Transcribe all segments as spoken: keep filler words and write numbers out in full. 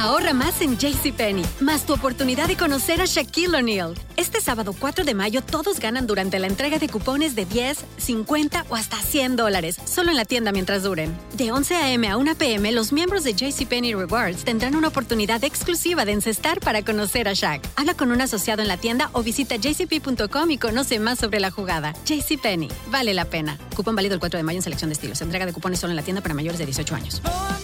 Ahorra más en JCPenney, más tu oportunidad de conocer a Shaquille O'Neal. Este sábado cuatro de mayo todos ganan durante la entrega de cupones de diez, cincuenta o hasta cien dólares, solo en la tienda mientras duren. De once a eme a una pe eme, los miembros de JCPenney Rewards tendrán una oportunidad exclusiva de encestar para conocer a Shaq. Habla con un asociado en la tienda o visita j c p punto com y conoce más sobre la jugada. JCPenney, vale la pena. Cupón válido el cuatro de mayo en selección de estilos. Entrega de cupones solo en la tienda para mayores de dieciocho años.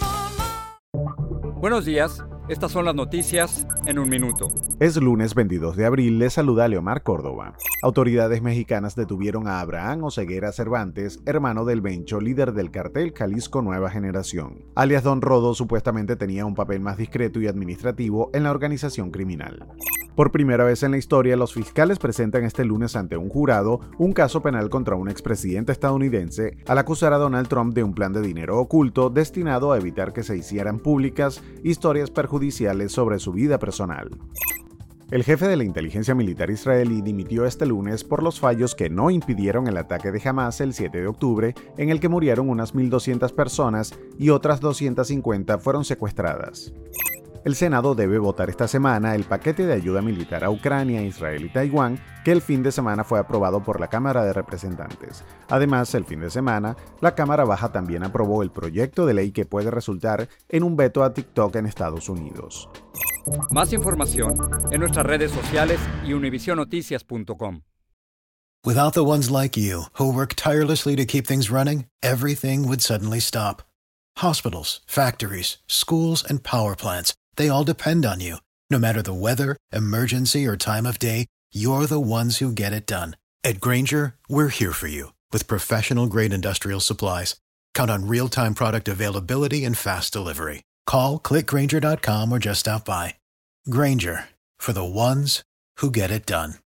Buenos días, estas son las noticias en un minuto. Es lunes veintidós de abril, les saluda Leomar Córdoba. Autoridades mexicanas detuvieron a Abraham Oseguera Cervantes, hermano del Bencho, líder del cartel Jalisco Nueva Generación. Alias Don Rodo supuestamente tenía un papel más discreto y administrativo en la organización criminal. Por primera vez en la historia, los fiscales presentan este lunes ante un jurado un caso penal contra un expresidente estadounidense al acusar a Donald Trump de un plan de dinero oculto destinado a evitar que se hicieran públicas historias perjudiciales sobre su vida personal. El jefe de la inteligencia militar israelí dimitió este lunes por los fallos que no impidieron el ataque de Hamas el siete de octubre, en el que murieron unas mil doscientas personas y otras doscientas cincuenta fueron secuestradas. El Senado debe votar esta semana el paquete de ayuda militar a Ucrania, Israel y Taiwán, que el fin de semana fue aprobado por la Cámara de Representantes. Además, el fin de semana, la Cámara Baja también aprobó el proyecto de ley que puede resultar en un veto a TikTok en Estados Unidos. Más información en nuestras redes sociales y univision noticias punto com. Without the ones like you, who work tirelessly to keep things running, everything would suddenly stop. Hospitals, factories, schools, and power plants, they all depend on you. No matter the weather, emergency, or time of day, you're the ones who get it done. At Grainger, we're here for you with professional-grade industrial supplies. Count on real-time product availability and fast delivery. Call, click grainger dot com, or just stop by. Grainger, for the ones who get it done.